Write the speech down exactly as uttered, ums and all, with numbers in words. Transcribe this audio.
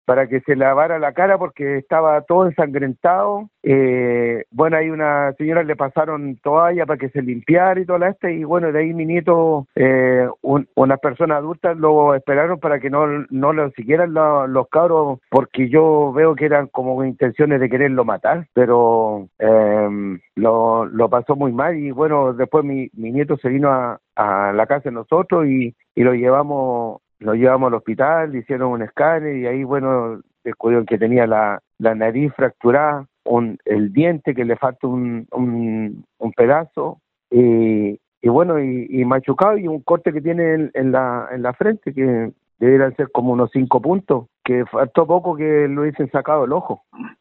para que se lavara la cara porque estaba todo ensangrentado. Eh, bueno, ahí una señora le pasaron toalla para que se limpiara y toda la esta, y bueno, de ahí mi nieto, eh, un, unas personas adultas lo esperaron para que no, no lo siguieran lo, los cabros, porque yo veo que eran como intenciones de quererlo matar, pero eh, lo, lo pasó muy mal, y bueno, después mi, mi nieto se vino a, a la casa de nosotros y, y lo llevamos lo llevamos al hospital, le hicieron un escáner y ahí, bueno, descubrieron que tenía la, la nariz fracturada, un, el diente que le falta un, un, un pedazo, y, y bueno, y, y machucado, y un corte que tiene en, en, la, en la frente, que deberían ser como unos cinco puntos, que faltó poco que lo hubiesen sacado el ojo.